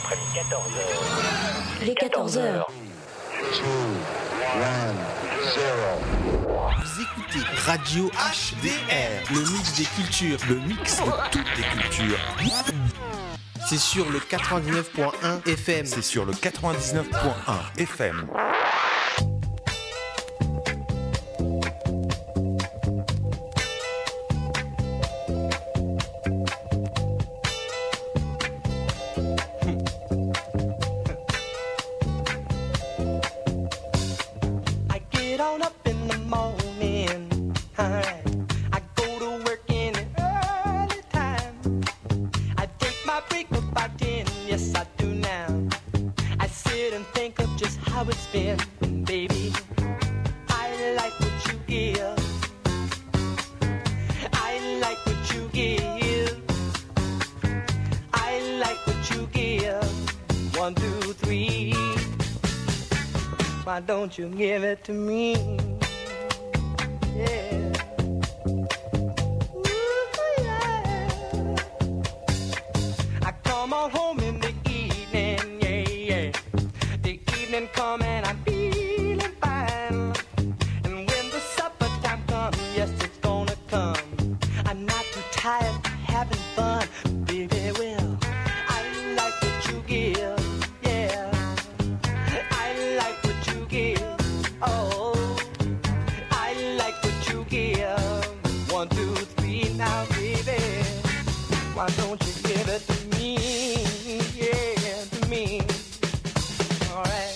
après-midi 14h. Les 14h. Vous écoutez Radio HDR, le mix des cultures, le mix de toutes les cultures. C'est sur le 99.1 FM. C'est sur le 99.1 FM. Don't you give it to me? Yeah. Ooh, yeah. I come on home in the evening, yeah, yeah. The evening come and I'm feeling fine. And when the supper time comes, yes, it's gonna come. I'm not too tired of having fun, baby, well, I like what you give. Oh, I like what you give. 1, 2, 3 now, baby. Why don't you give it to me? Yeah, to me. All right.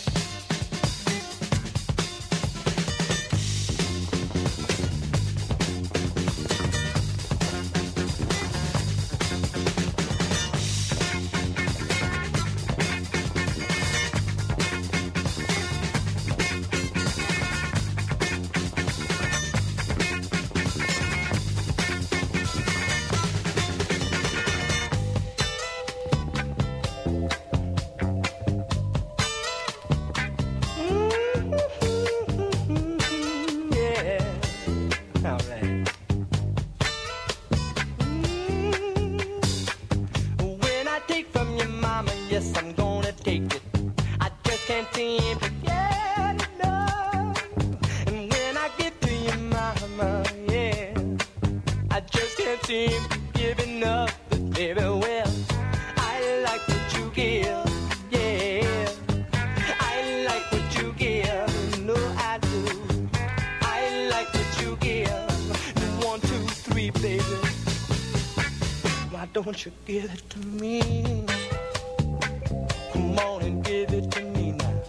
Don't you give it to me? Come on and give it to me now.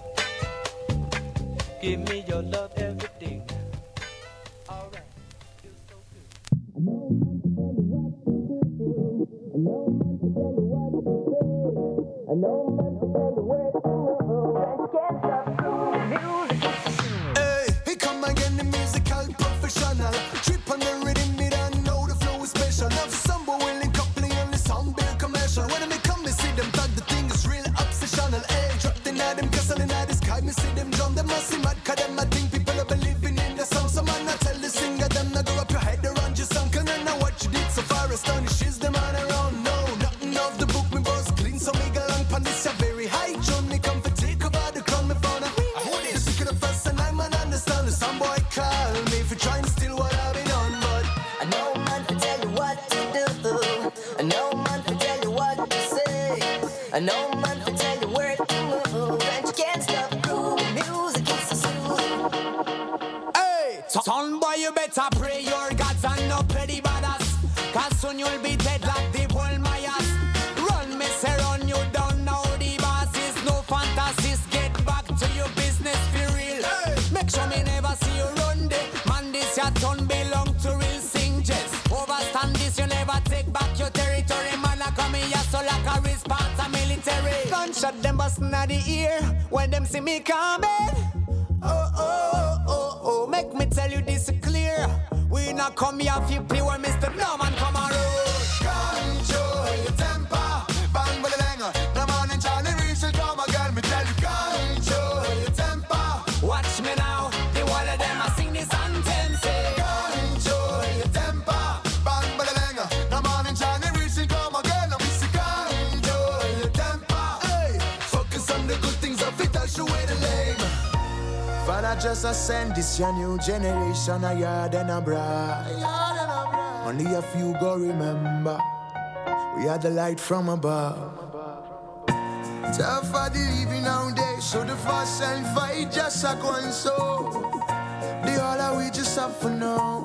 Give me your love every day now. All right, you're so good. I know man to tell you what to do. I know man to tell you what to say. I know man to tell you where to go. I can't stop doing music. Hey, here come again the musical professional. Trip on the rhythm, me don't know the flow is special. Love somebody willing. When I come, me see them tag, the thing is real obsessional. Hey, drop the night, them castle in the sky. Me see them drum, them must see mad. Cause them I think people are believing in the song. So man, I tell the singer, them not go up your head around your song. Cause I know what you did so far, astonishes them on around. No, nothing of the book, me boss clean. So me go long pan this a very high tune. Me come for take over the crown, me found a hold it. Sick of the fuss and I man understand. Some boy call me for trying to steal what I've been on. But I know man to tell you what to do. I know man to tell you what to say. I know man to tell you where to move. And you can't stop grooving. Music is so soothing. Hey, son boy, you better pray your gods and not play the badass. Cause soon you'll be dead like the whole Mayas. Run, mess around, you don't know the bosses. No fantasies, get back to your business for real. Hey. Make sure me never see you run there. Man, this your turn belong to real singers. Overstand this, you never take back your territory. Man, I come here so like a response a military. Gunshot them bustin' at the ear when them see me coming. Oh, oh, oh, oh, make me tell you this clear. We not come here if you pure Mr. Norman come on road. Control your temper. Bang, bang, bang. The man in Charlie Reese will come again. Me tell you control your temper. Watch me now. The wall of them I sing this anthem. Say control your temper. Bang, bang, bang. The man in Charlie Reese will come again. Me say control your temper. Hey, just ascend this your new generation, a yard and a bride. Only a few go remember, we are the light from above. Tough are the living nowadays, so the fuss and fight just a go and so. The all are we just have for now.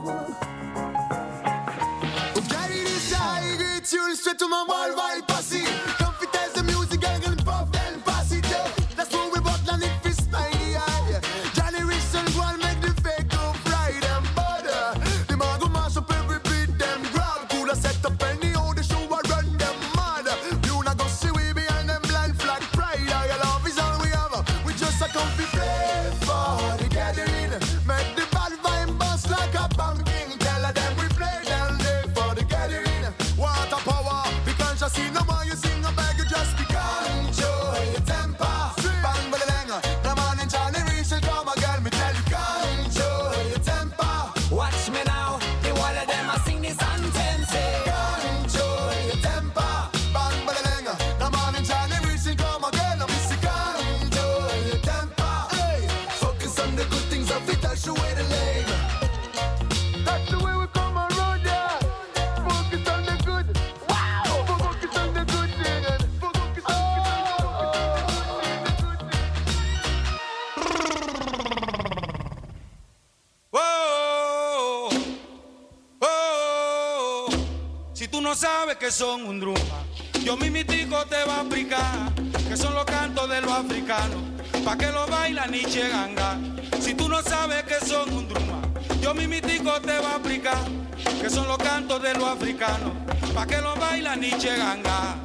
We carry this high grade tune straight to my worldwide posse. Confidence the music and gonna puff then pass it up. That's what we bought and it fist by the eye. Johnny Richardson go and make the fake go fry them butter. The man go mash up every beat them grab. Coulda set up any how the show a run them mad. You not go see we behind them blind flag pride. Our love is all we have. We just a come to play for the gathering. Make the bad vibe bust like a pumpkin. Tell them we play down there for the gathering. Water power, we can't just see no more. You sing a bag, you just be control your temper. Bang, bang, bang. Come on and Johnny Reese will come again. Me tell you control your temper. Watch me now, the whole of them I sing this anthem. Say, Control your temper. Bang, bang, bang. Come on and Johnny Reese will come again. Me say control your temper. Hey, focus on the good things of it. Dash away the lame. That's the way we come around, yeah. Focus on the good. Wow. Focus on the good thing. Focus on Oh, oh, si tú no sabes que son un druma, yo mimitico te va a explicar que son los cantos de los africanos, pa' que lo bailan ni Ganga. Si tú no sabes que son un druma, yo mimitico te va a explicar que son los cantos de los africanos, pa' que lo bailan ni Ganga.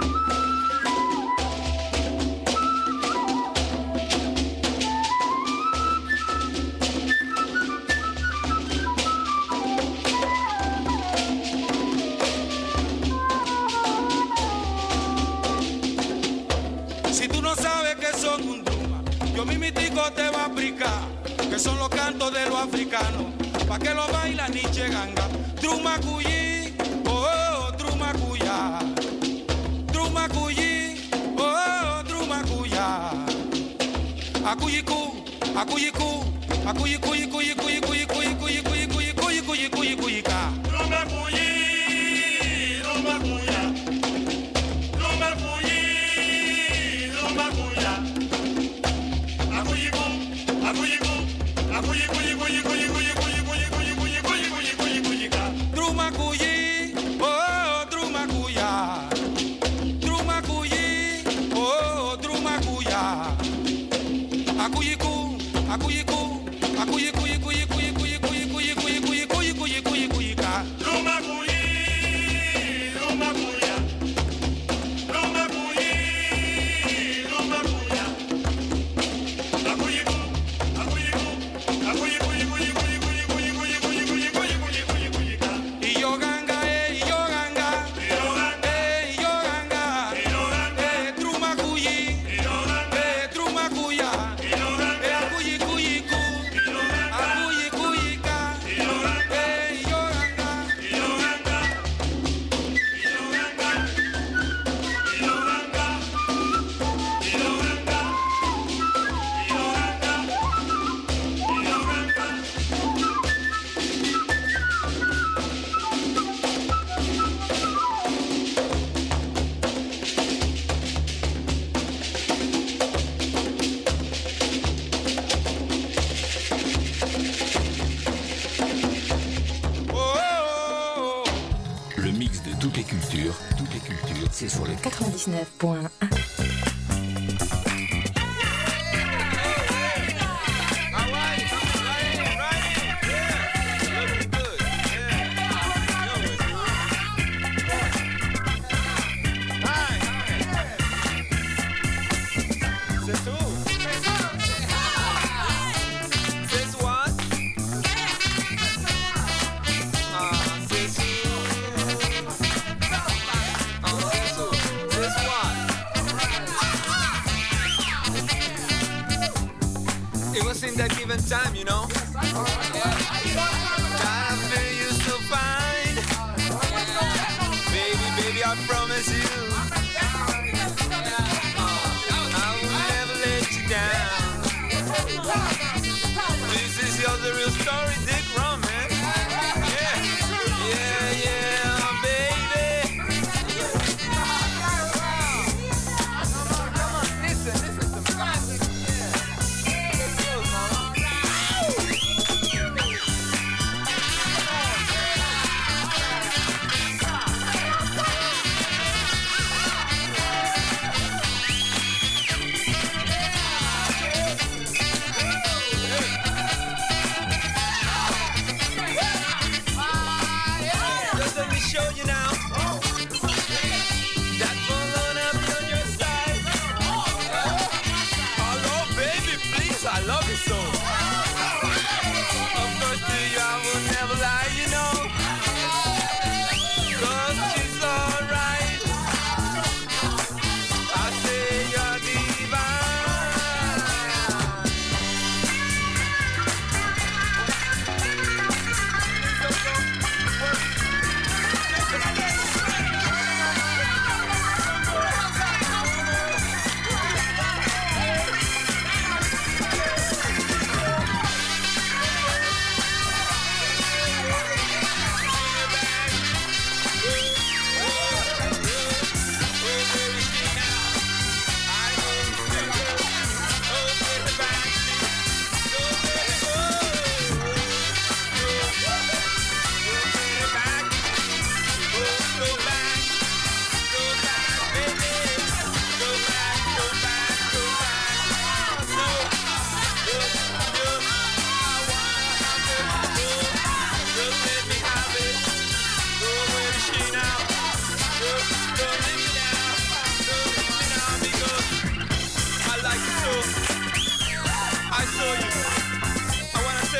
Si tú no sabes que son un druma, yo mimitico te va a explicar que son los cantos de los africanos, pa' que lo bailan ni Ganga. Druma cuyi, oh, oh, druma cuya. Druma cuyi, oh, oh, druma cuya. Akuyiku, akuyiku, akuyiku, kuyi, kuyi, kuyi, kuyi, kuyi, kuyi, kuyi, kuyi, kuyi, kuyi, kuyi, kuyi, ka. Druma cuyi, druma cuya. Druma cuyi, druma cuya. Akuyiku, akuyiku, akuyiku, kuyi, kuyi, kuyi, kuyi, kuyi, kuyi, kuyi, kuyi, kuyi, kuyi, kuyi, kuyi, ka. Druma cuyi, oh, oh, druma cuya. Druma cuyi, oh, oh, druma cuya. Akuyiku, akuyiku, akuyiku, kuyi, kuyi, kuyi, kuyi, kuyi, kuyi, kuyi, kuyi, kuyi, kuyi, kuyi, kuyi, ka. Druma cuyi, druma cuya. Druma cuyi, druma cuya. Akuyiku, akuyiku, akuyiku, kuyi, kuyi, kuyi, kuyi, kuyi, kuyi, kuyi, kuyi, kuyi, kuyi, kuyi, kuyi, ka. Iyo ganga, iyo ganga, iyo ganga, druma cuyi, druma cuya. Akuyi kuyi ku, akuyi kuyi ka, iyo ganga, iyo ganga, iyo ganga, iyo ganga, iyo ganga, iyo ganga, iyo ganga. Oh, Le mix de toutes les cultures, c'est sur le 99.1. It was in that given time, you know. God, I feel you so fine. Baby, baby, I promise you, I will never let you down.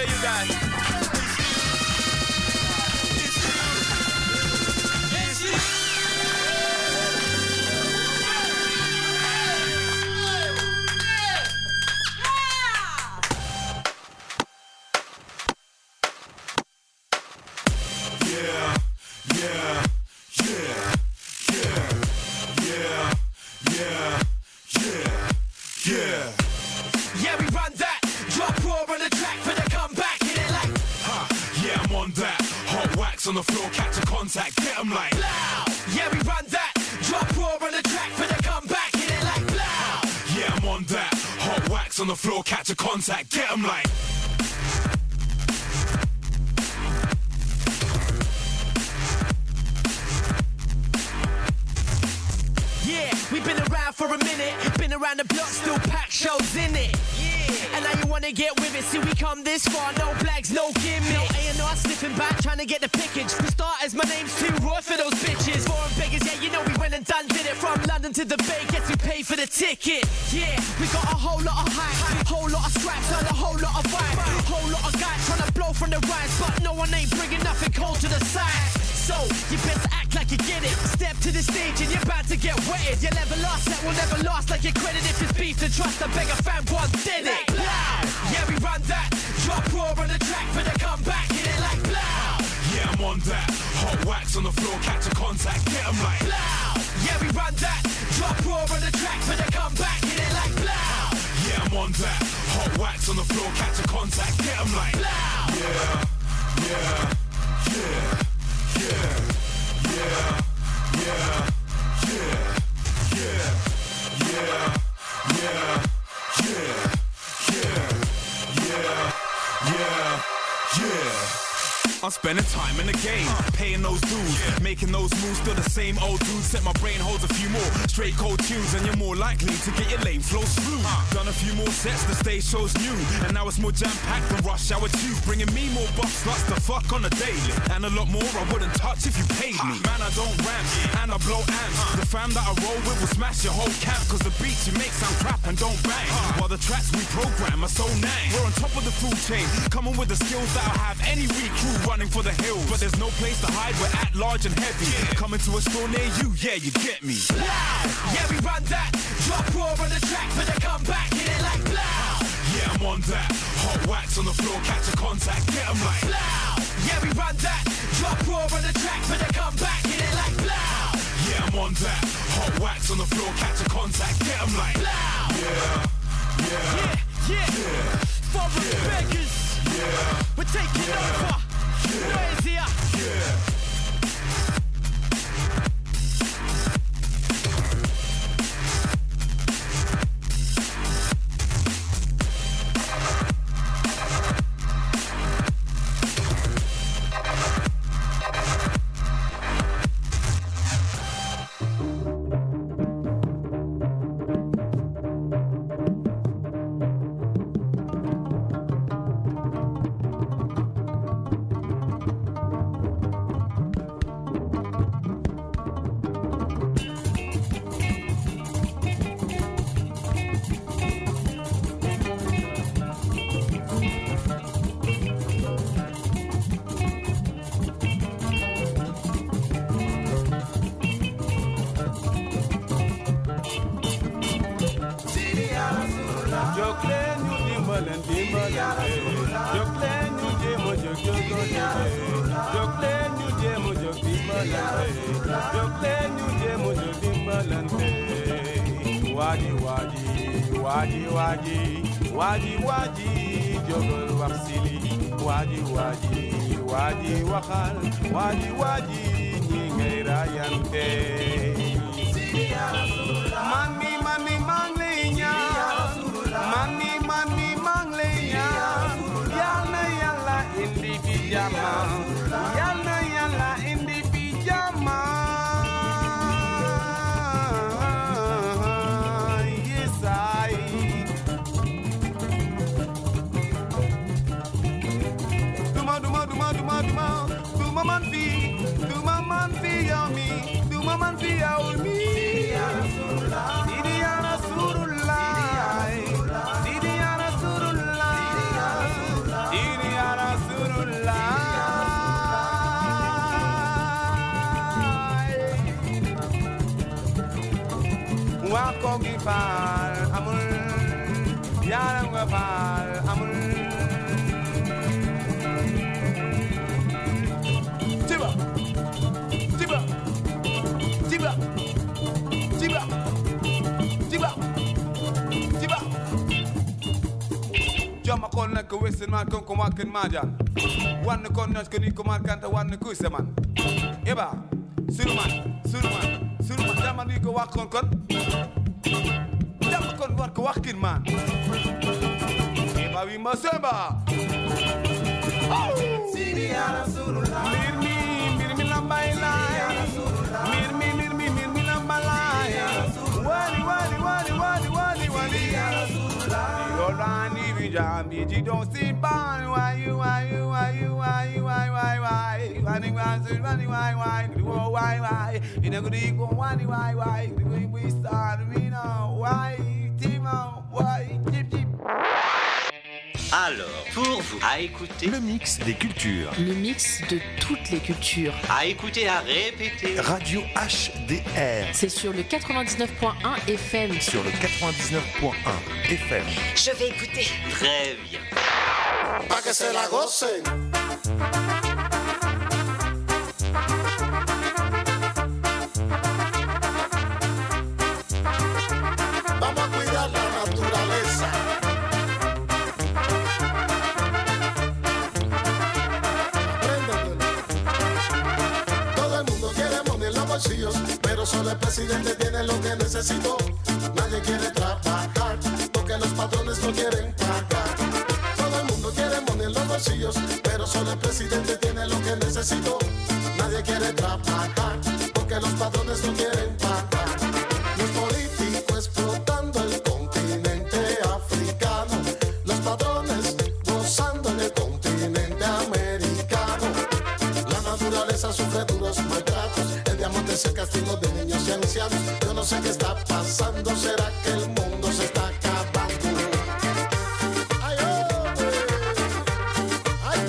you guys. On the floor, catch a contact, get 'em like loud. Yeah, we run that. Drop raw on the track for the comeback, hit it like loud. Yeah, I'm on that. Hot wax on the floor, catch a contact, get 'em like. Yeah, we've been around for a minute. Been around the block, still pack shows in it. Yeah, and now you wanna get with it. See, we come this far, no flags, no gimmicks. No A&R slipping back, trying to get the pickage. For starters, my name's too raw for those bitches. Foreign beggars, yeah, you know we went and done did it. From London to the Bay, guess we paid for the ticket. Yeah, we got a whole lot of hype, whole lot of scraps, and a whole lot of vibe. Whole lot of guys trying to blow from the rise, but no one ain't bringing nothing cold to the side. So, you best act like you get it. Step to the stage and you're about to get wetted. You'll never last, that will never last like your credit. If it's beef to trust, I beg a fan once did it. Loud, yeah, we run that. Drop raw on the track for the comeback, hit it like loud. Yeah, I'm on that. Hot wax on the floor, catch a contact, get 'em like loud. Yeah, we run that. Drop raw on the track for the comeback, hit it like loud. Yeah, I'm on that. Hot wax on the floor, catch a contact, get 'em like loud. Yeah, yeah, yeah. Yeah, yeah, yeah, yeah, yeah, yeah, yeah, yeah, yeah, yeah. I'm spending time in the game, paying those dues, making those moves, still the same old dude. Set my brain holds a few more straight cold tunes, and you're more likely to get your lame flow through. Done a few more sets, the stage show's new, and now it's more jam-packed than Rush Hour 2, bringing me more buff sluts to fuck on a daily, and a lot more I wouldn't touch if you paid me. Man, I don't rap, and I blow amps. The fam that I roll with will smash your whole camp, cause the beats you make sound crap and don't bang, while the tracks we program are so nang. We're on top of the food chain, coming with the skills that'll have any recruit running for the hills, but there's no place to hide, we're at large and heavy. Coming to a store near you, yeah, you get me. Loud, yeah, we run that. Drop raw on the track for the comeback, hit it like loud. Yeah, I'm on that. Hot wax on the floor, catch a contact, get 'em like loud. Yeah, we run that. Drop raw on the track for the comeback, hit it like loud. Yeah, I'm on that. Hot wax on the floor, catch a contact, get 'em like loud. Yeah, yeah, yeah, yeah. Foreign beggars, yeah, we're taking over. Where's he at? Yeah. fal amul yaram nga fal amul tiba tiba tiba tiba tiba tiba jama kon nak wesen man kon ko makin majan wan kon nas ko ni ko markanta wan ko seman eba Suruman jama ni ko wax kon jama kon war ko wax kin man eba wi ma semba Sidi ya Rasulullah mir mi lambay la mir mi lambay la wali ya Rasulullah Yorani bi jambi ji don't see ban why you know why we start me now why Timo why tip Alors, pour vous, à écouter Le mix des cultures. Le mix de toutes les cultures. À écouter, à répéter. Radio HDR. C'est sur le 99.1 FM. Sur le 99.1 FM. Je vais écouter. Très bien. Pa' que se la gocen. Vamos a cuidar la naturaleza. Todo el mundo quiere money en los bolsillos, pero solo el presidente tiene lo que necesitó. Nadie quiere trabajar porque los patrones no quieren pagar. Todo el mundo quiere money en los bolsillos, pero solo el presidente tiene lo que necesitó. Nadie quiere trabajar porque los patrones no quieren pagar. Los políticos explotando el continente africano, los patrones gozando en el continente americano. La naturaleza sufre duros maltratos, el diamante es el castigo de niños y ancianos. Yo no sé qué está pasando, será que el mundo se está acabando. Ay, hombre. Ay,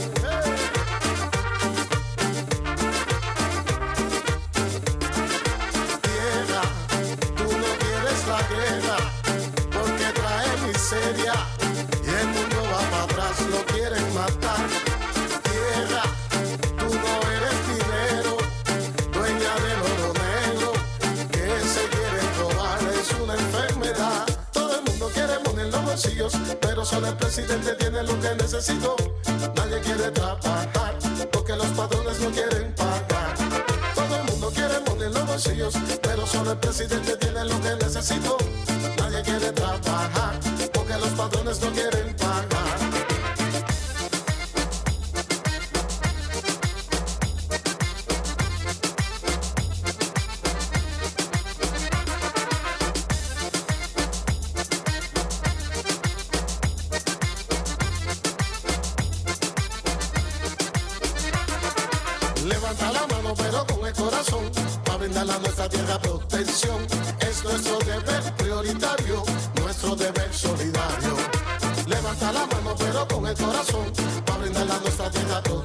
Tierra, tú no quieres la guerra porque trae miseria y el mundo va para atrás, lo quieren matar. Tierra, tú no eres dinero, dueña del oro negro que se quiere robar, es una enfermedad. Todo el mundo quiere money en los bolsillos, pero solo el presidente tiene lo que necesitó. Nadie quiere trabajar porque los patrones no quieren pagar. Todo el mundo quiere money en los bolsillos, pero solo el presidente tiene lo que necesitó. Nadie quiere trabajar porque los patrones no quieren pagar. Levanta la mano pero con el corazón, para brindarle a nuestra tierra protección. Es nuestro deber prioritario, nuestro deber solidario. Levanta la mano pero con el corazón, para brindarle a nuestra tierra protección.